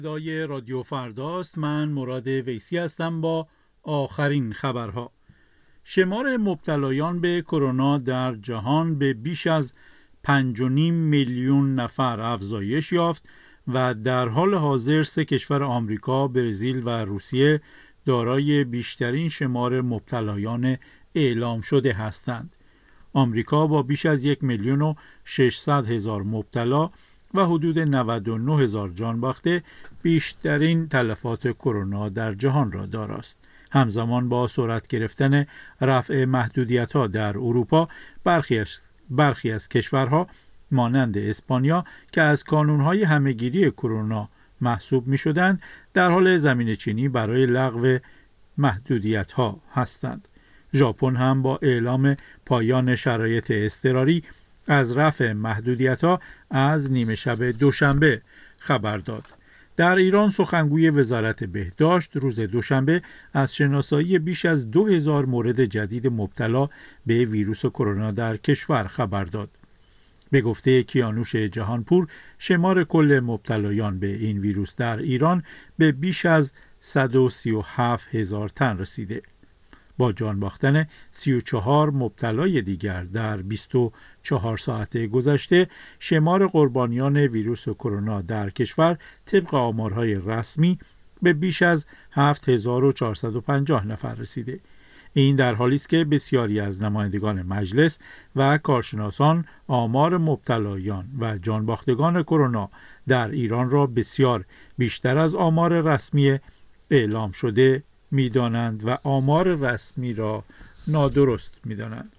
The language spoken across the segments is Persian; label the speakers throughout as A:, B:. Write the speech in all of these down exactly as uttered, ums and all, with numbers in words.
A: صدای رادیو فرداست. من مراد ویسی هستم با آخرین خبرها. شمار مبتلایان به کرونا در جهان به بیش از پنج و نیم میلیون نفر افزایش یافت و در حال حاضر سه کشور آمریکا، برزیل و روسیه دارای بیشترین شمار مبتلایان اعلام شده هستند. آمریکا با بیش از یک میلیون و ششصد هزار مبتلا و حدود نود و نه هزار جان باخته بیشترین تلفات کرونا در جهان را داراست. همزمان با سرعت گرفتن رفع محدودیت‌ها در اروپا، برخی از, برخی از کشورها مانند اسپانیا که از کانون‌های همه‌گیری کرونا محسوب می‌شدند، در حال زمینه‌چینی برای لغو محدودیت‌ها هستند. ژاپن هم با اعلام پایان شرایط اضطراری از رفع محدودیت‌ها از نیمه شب دوشنبه خبر داد. در ایران سخنگوی وزارت بهداشت روز دوشنبه از شناسایی بیش از دو هزار مورد جدید مبتلا به ویروس کرونا در کشور خبر داد. به گفته کیانوش جهانپور، شمار کل مبتلایان به این ویروس در ایران به بیش از صد و سی و هفت هزار تن رسیده. با جان باختن سی و چهار مبتلای دیگر در بیست و چهار ساعت گذشته، شمار قربانیان ویروس کرونا در کشور طبق آمارهای رسمی به بیش از هفت هزار و چهارصد و پنجاه نفر رسیده. این در حالی است که بسیاری از نمایندگان مجلس و کارشناسان آمار مبتلایان و جان باختگان کرونا در ایران را بسیار بیشتر از آمار رسمی اعلام شده می‌دانند و آمار رسمی را نادرست می‌دانند.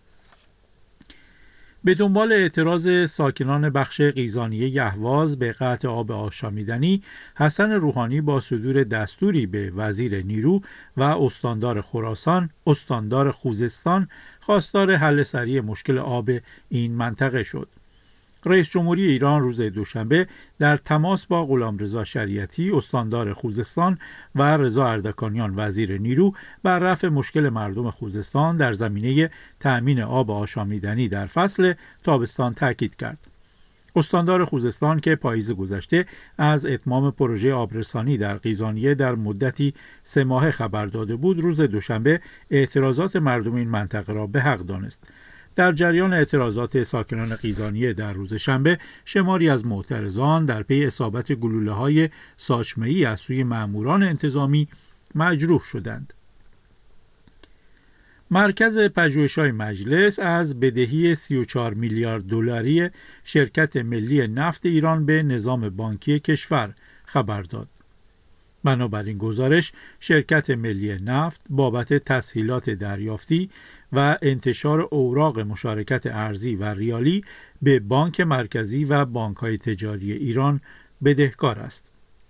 A: به دنبال اعتراض ساکنان بخش قیزانیه اهواز به قطع آب آشامیدنی، حسن روحانی با صدور دستوری به وزیر نیرو و استاندار خراسان، استاندار خوزستان، خواستار حل سریع مشکل آب این منطقه شد. رئیس جمهوری ایران روز دوشنبه در تماس با غلامرضا شریعتی، استاندار خوزستان، و رضا اردکانیان، وزیر نیرو، بر رفع مشکل مردم خوزستان در زمینه تأمین آب آشامیدنی در فصل تابستان تاکید کرد. استاندار خوزستان که پاییز گذشته از اتمام پروژه آبرسانی در قیزانیه در مدتی سه ماهه خبر داده بود، روز دوشنبه اعتراضات مردم این منطقه را به حق دانست. در جریان اعتراضات ساکنان قیزانیه در روز شنبه، شماری از معترضان در پی اصابت گلوله‌های ساچمه‌ای از سوی ماموران انتظامی مجروح شدند. مرکز پژوهش‌های مجلس از بدهی سی و چهار میلیارد دلاری شرکت ملی نفت ایران به نظام بانکی کشور خبر داد. بنابراین گزارش، شرکت ملی نفت بابت تسهیلات دریافتی و انتشار اوراق مشارکت ارزی و ریالی به بانک مرکزی و بانک‌های تجاری ایران بدهکار است.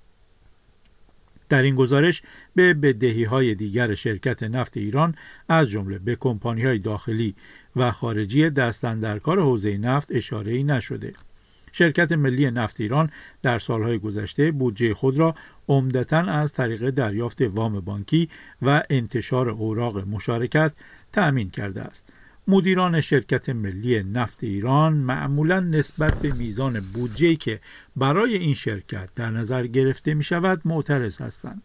A: در این گزارش به بدهی‌های دیگر شرکت نفت ایران از جمله به کمپانی‌های داخلی و خارجی دست اندرکار حوزه نفت اشاره‌ای نشده. شرکت ملی نفت ایران در سالهای گذشته بودجه خود را عمدتاً از طریق دریافت وام بانکی و انتشار اوراق مشارکت تأمین کرده است. مدیران شرکت ملی نفت ایران معمولاً نسبت به میزان بودجه‌ای که برای این شرکت در نظر گرفته می شود معترض هستند.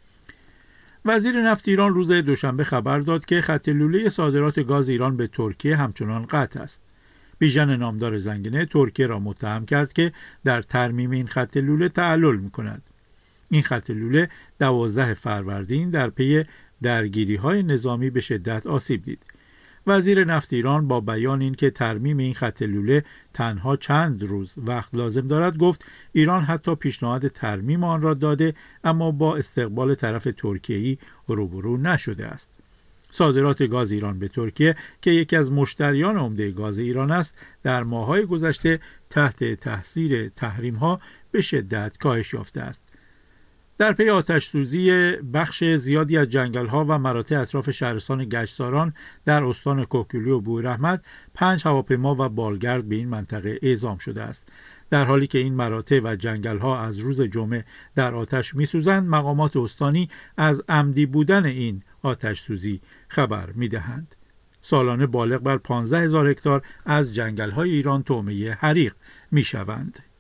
A: وزیر نفت ایران روز دوشنبه خبر داد که خط لوله صادرات گاز ایران به ترکیه همچنان قطع است. بیژن نامدار زنگنه ترکیه را متهم کرد که در ترمیم این خط لوله تعلل می‌کند. این خط لوله دوازده فروردین در پی درگیری‌های نظامی به شدت آسیب دید. وزیر نفت ایران با بیان این که ترمیم این خط لوله تنها چند روز وقت لازم دارد، گفت ایران حتی پیشنهاد ترمیم آن را داده اما با استقبال طرف ترکیه‌ای روبرو نشده است. صادرات گاز ایران به ترکیه که یکی از مشتریان عمده گاز ایران است، در ماه‌های گذشته تحت تاثیر تحریم‌ها به شدت کاهش یافته است. در پی آتش‌سوزی بخش زیادی از جنگل‌ها و مراتع اطراف شهرستان گشتزاران در استان کوکیلو و بویراحمد، پنج هواپیما و بالگرد به این منطقه اعزام شده است. در حالی که این مراتع و جنگل‌ها از روز جمعه در آتش می‌سوزند، مقامات استانی از عمدی بودن این آتش‌سوزی خبر می‌دهند. سالانه بالغ بر پانزده هزار هکتار از جنگل‌های ایران طعمه حریق می‌شوند.